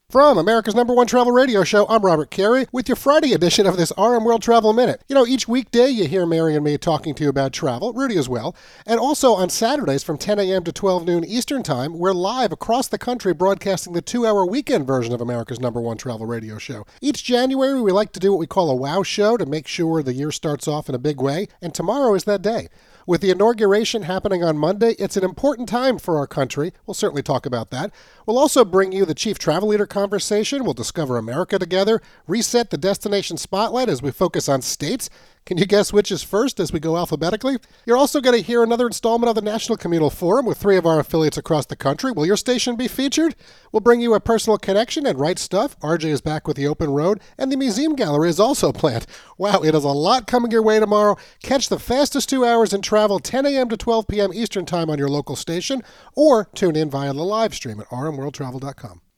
From America's #1 travel radio show, I'm Robert Carey with your Friday edition of this RM World Travel Minute. You know, each weekday you hear Mary and me talking to you about travel, Rudy as well, and also on Saturdays from 10 a.m. to 12 noon Eastern Time, we're live across the country broadcasting the 2-hour weekend version of America's #1 travel radio show. Each January we like to do what we call a wow show to make sure the year starts off in a big way, and tomorrow is that day. With the inauguration happening on Monday, it's an important time for our country. We'll certainly talk about that. We'll also bring you the Chief Travel Leader conversation. We'll discover America together, reset the destination spotlight as we focus on states. Can you guess which is first as we go alphabetically? You're also going to hear another installment of the National Communal Forum with 3 of our affiliates across the country. Will your station be featured? We'll bring you a personal connection and Right Stuff. RJ is back with the Open Road, and the Museum Gallery is also planned. Wow, it is a lot coming your way tomorrow. Catch the fastest 2 hours in travel, 10 a.m. to 12 p.m. Eastern Time on your local station, or tune in via the live stream at rmworldtravel.com.